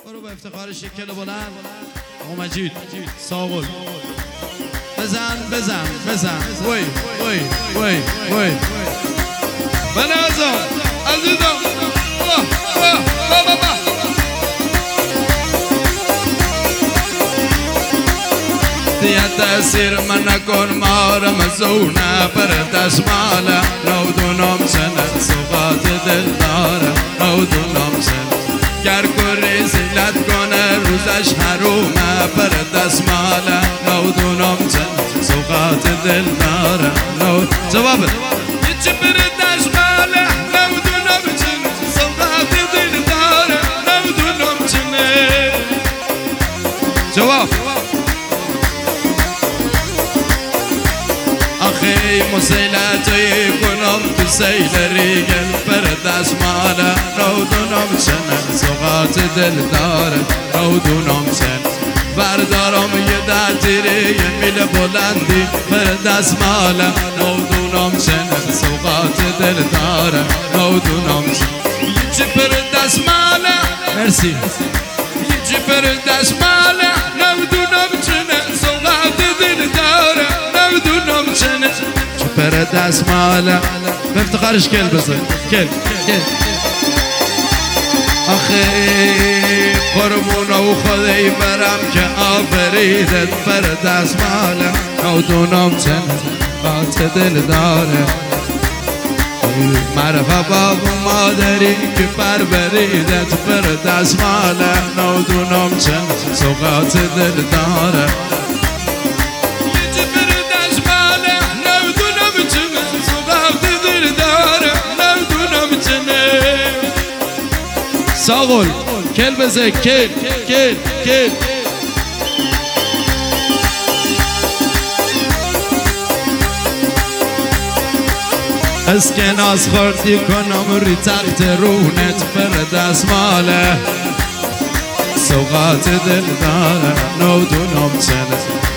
برو با افتخار شکل بلند مجید ساغل بزن بزن بزن وی وی وی وی بنازم عزیزم دیت تأثیر من نکن مارم زونه پر دشماله نودونم سنه صفات دل داره نودونم سنه گر کری زیلت کنه روزش حرومه پر دستماله نودونم سنه صفات دل داره جواب یچی پر دشماله نودونم سنه صفات دل داره نودونم سنه جواب آخی مسیلتی کنم تو سیل ریگل پر دستماله نودونم سنه سوقات دل داره نودونم سنه بردارم یه دتیری یه میل بلندی پر دستماله نودونم سنه سوقات دل داره نودونم سنه یچی پر دستماله مرسی یچی پر دستماله نودونم سنه سوقات دل داره نودونم سنه چه پر دستماله به افتخارش کل بزن کل آخی قربون و خدای برم که آفریدت پر دستماله نودونم سنه سوقات دل داره مرحبا بابا مادری که پروریدت پر دستماله نودونم سنه سوقات دل داره ساغل کل بزه کل از که ناز خوردی کنم ری تخت رونت پر دستماله سوقات دل داره نودونم سنه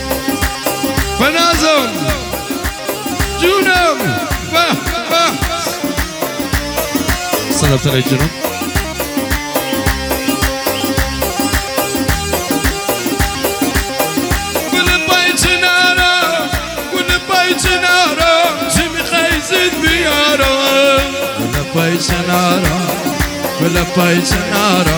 فنازم جونم صدب تره جونم پای چنارا گل پای چنارا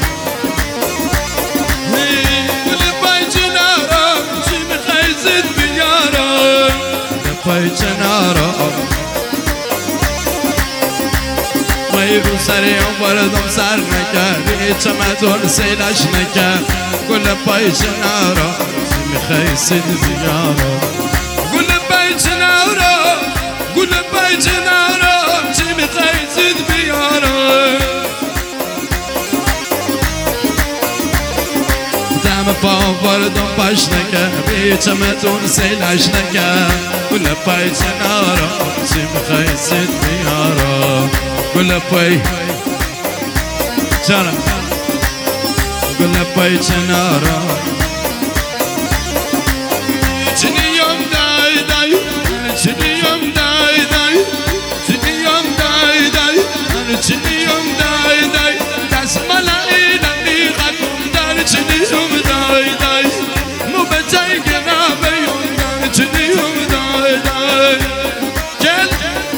گل پای چنارا چی میخوای زد بیارا گل پای چنارا مایی رو سریم بردم سر نکردی چمتون سیلش نکرد گل پای چنارا چی میخوای زد بیارا گل پای چنارا گل پای چنارا چی میخوای زد بیارا دم پا بردم پاش نکرد بی چمتون سیلش نکرد گل پای چنارا چی میخوای زد بیارا گل پای چنارا گل پای چنارا چنیم دای دای چنیم دای دای چنیم دای دای چنیم دای دای دستماله اینا خاکم در چنیم دای دای مو بچای گرابه یون در چنیم دای دای کل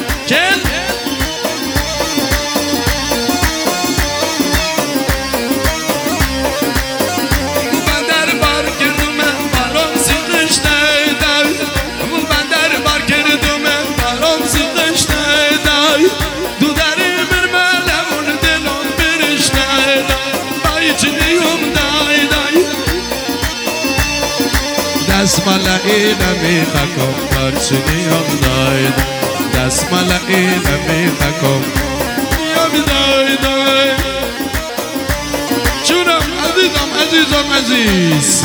بندر بار کردم بالام سیخش دای مو بندر بار کردم بالام سیخش دای دو در برمالمون دلون برش دای بای چنیم دای دای دستماله اینا میخکم در چنیم دای دستماله اینا میخکم نیم دای دای چونم عزیزم عزیز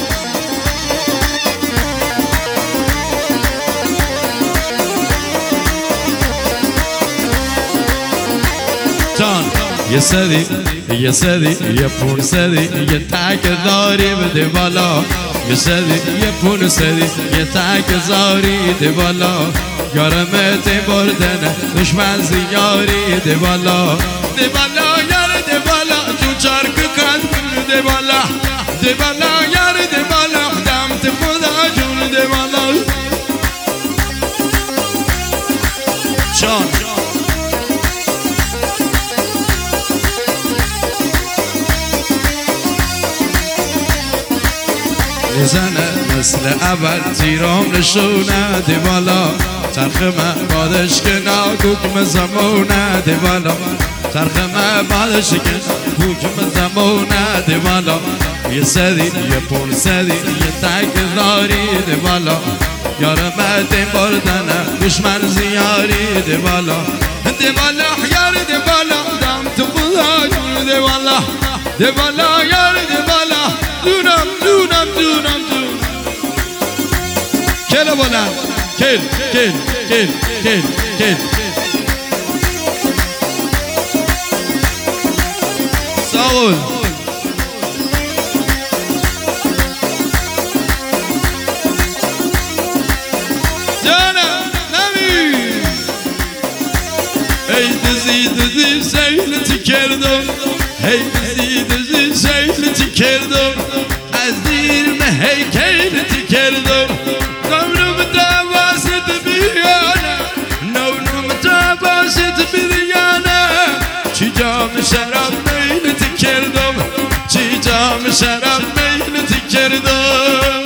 جان یه سری یه پون سری یه تک داری بده بالا یه سری یه پون سری یه تک زاری ده بالا یارمت بردن دشمن زیاری ده بالا یار ده بالا جو چارک کن بزنه مثل اول تیرام نشونه دی بالا چرخ من بادش که حکم زمونه دی بالا چرخ من بادش که حکم زمونه دی بالا یه سری یه پر سری یه تکراری دی بالا یارم دی بردنه دشمن زیاری دی بالا یار دی بالا دم تو خدا دی بالا یار دی بالا دونم کل بلند کل ساغول جانم نمی ای دزی سیلتی کردم ای دزی سیلتی کردم از دیر هیکلتی کردم نونم تواست بیانه نونم تواست بیانه چی جام شراب میلتی کردم چی جام شراب میلتی کردم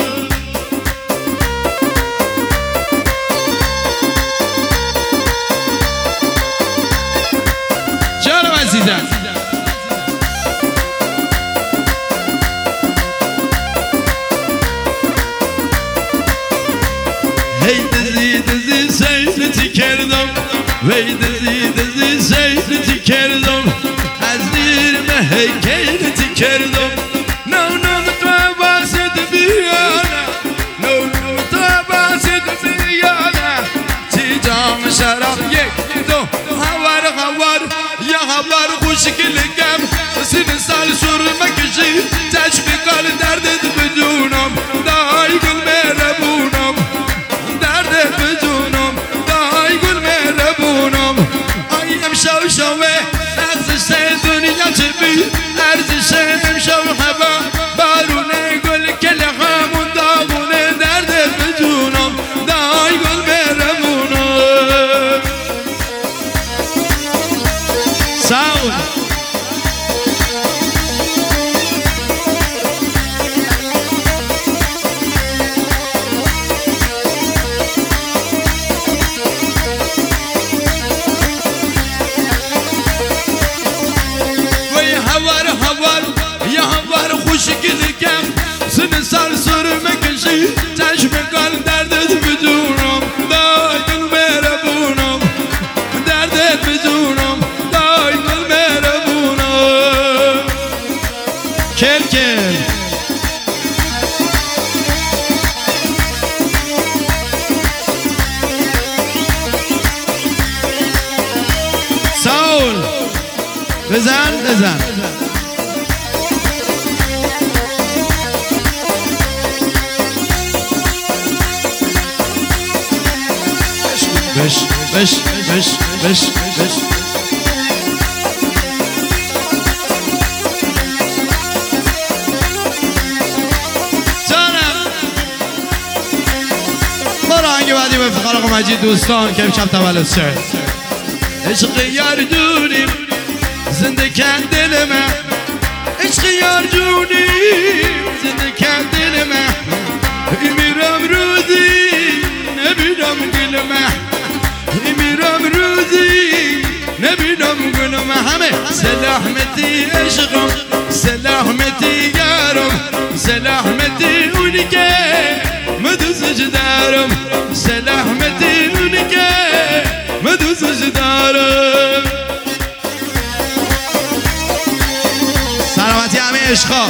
جانم عزیزم هی دزی سیلتی کردم وی دزی سیلتی کردم از دیر هیکلتی کردم نونم تو باسد بیانه نونم تو باسد بیانه چی جام شراب یک دو هوار یا هوار خوشگلگم سین سال سر مکشی تشقیقال دردت بدونم دای گل مهربونم بدونم دای گل مهربونم آیم شوه ارزش دنیا چه بی ارزش امشو هوا بارونه گل کل همون داغونه درد بدونم دای گل مهربونم ساون خوشگلگم سن سال سر مکشی چشم کال دردت بدونم دای گل مهربونم دردت بدونم دای گل مهربونم کل ساول بزن بش جانم برو آهنگ بعدی به افتخار آقا مجید دوستان که امشب تولد شد عشق یار جونیم زنده کن دل من عشق یار جونیم زنده کن دل من میرم روزی نبینم گل من میرم روزی نبینم گل من همه سلامتی عشقم سلامتی یارم سلامتی اونی که مدوزش دارم سلامتی اونی که مدوزش دارم سلامتی همه عشقا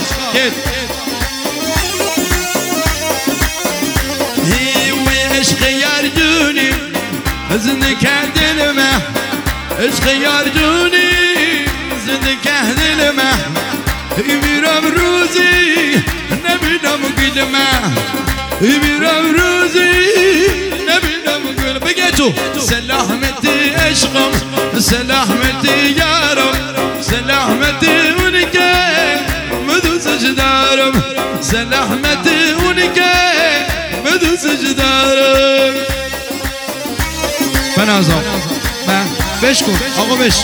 عشق یار جونی زنده کردن من عشق یار جونی زنده کردن من میرم روزی نبینم گل من میرم روزی نبینم گل بگه تو سلامتی عشقم سلامتی یارم سلامتی اونی که مدوزش دارم سلامتی اونی که مدوزش دارم بنازم بش کن آقا بش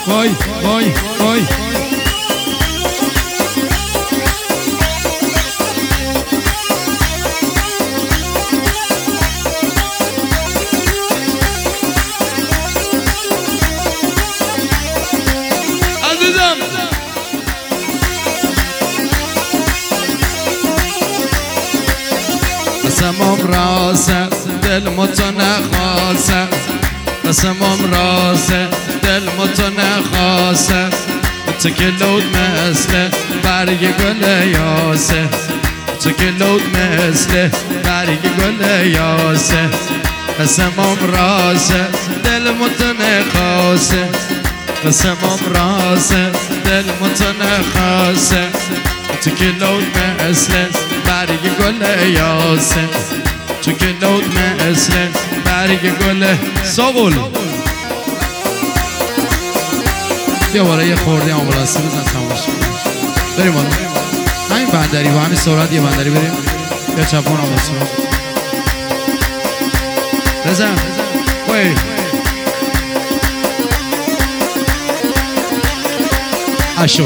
وای وای وای عزیزم قسمم راسه دل متنخواسه قسمم راسه دل متنخواسه تو که لود مثل برگ گل یاسه تو که لود مثل برگ گل یاسه قسمم راسه دل متنخواسه قسمم راسه دل متنخواسه تو که لود مثل برگ گل یاسه تو که لود مثل برگ گل ساقل بیا بالا یه خورده آمبولانسی بزن تماش بریم بالا همین بندری با همین سرعت یه بندری بریم یا چپون آمبولانسی بزن وی اشو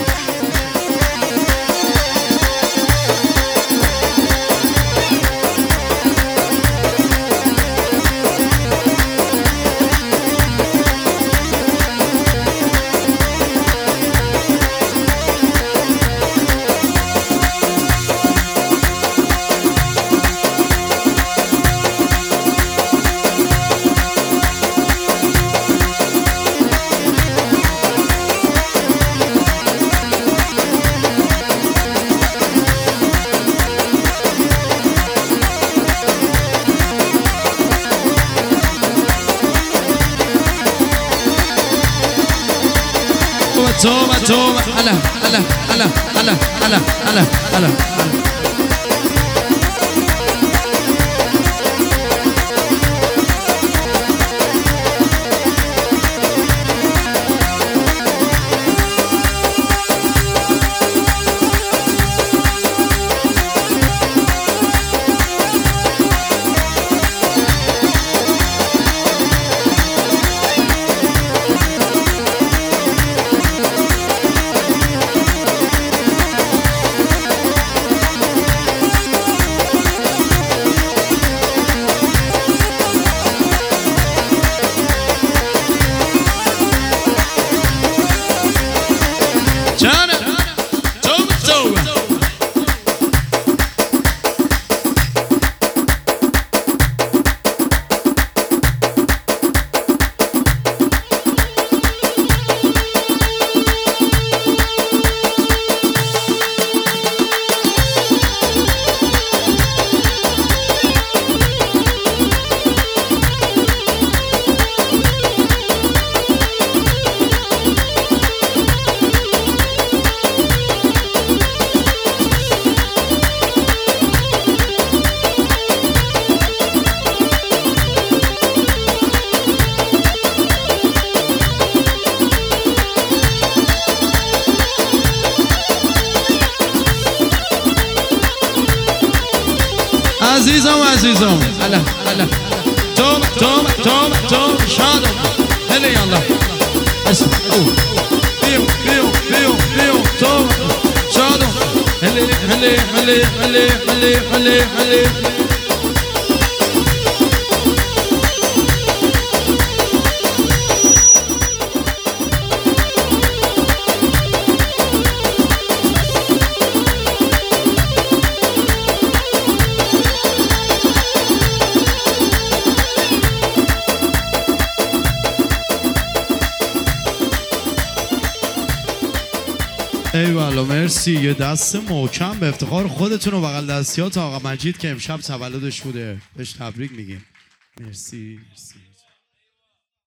توبة توبة هلا هلا هلا هلا هلا هلا هلا عزیزم عزیزم هلا هلا توبه توبه توبه توبه شادم هلا يلا اسم بيو بيو بيو بيو توبه شادم هلا هلا هلا هلا هلا هلا هلا ایوالا مرسی یه دست محکم به افتخار خودتون و بغل دستیات آقا مجید که امشب تولدش بوده بهش تبریک میگیم مرسی مرسی